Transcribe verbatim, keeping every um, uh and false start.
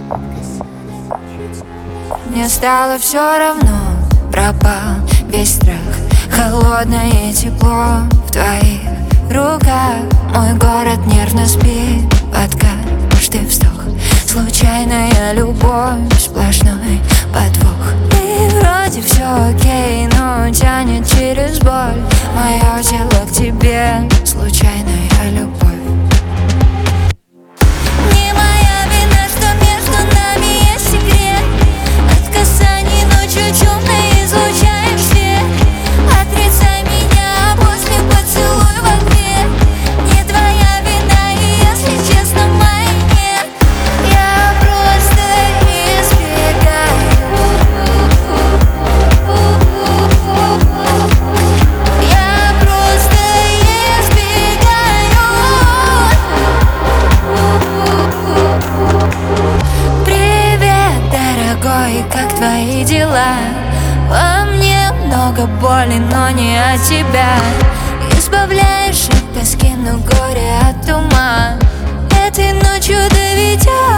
Мне стало все равно, пропал весь страх. Холодное тепло в твоих руках. Мой город нервно спит, подкат, каждый вздох. Случайная любовь, сплошной подвох. И вроде все окей, но тянет через боль. Мое тело к тебе, случайная любовь. Не моя вина, что между нами есть секрет. От касаний ночью темной излучаешь свет. Отрицай меня, а после поцелуй в ответ. Не твоя вина, и если честно, моя нет. Я просто избегаю. Я просто избегаю. Привет, дорогой, как твои дела? Во мне много боли, но не от тебя. Избавляешь от тоски, но горе от ума. Этой ночью доведешь